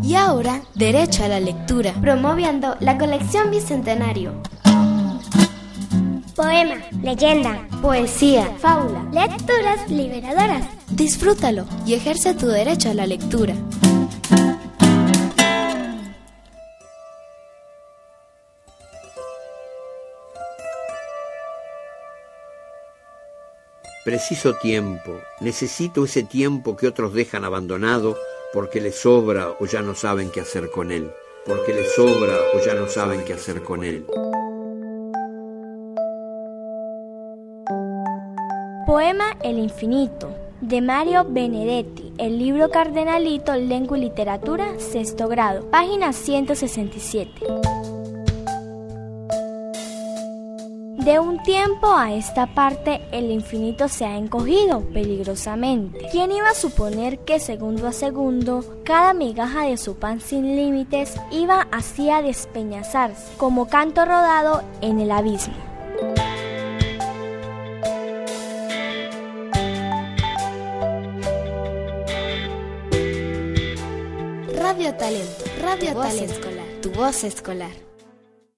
Y ahora, derecho a la lectura, promoviendo la colección Bicentenario. Poema, leyenda, poesía, fábula, lecturas liberadoras. Disfrútalo y ejerce tu derecho a la lectura. Preciso tiempo, necesito ese tiempo que otros dejan abandonado porque les sobra o ya no saben qué hacer con él, porque les sobra o ya no saben qué hacer con él. Poema El Infinito, de Mario Benedetti, el libro Cardenalito, Lengua y Literatura, sexto grado, página 167. De un tiempo a esta parte, el infinito se ha encogido peligrosamente. ¿Quién iba a suponer que segundo a segundo, cada migaja de su pan sin límites iba así a despeñazarse, como canto rodado en el abismo? Radio Talento, Radio Talento Escolar, tu voz escolar.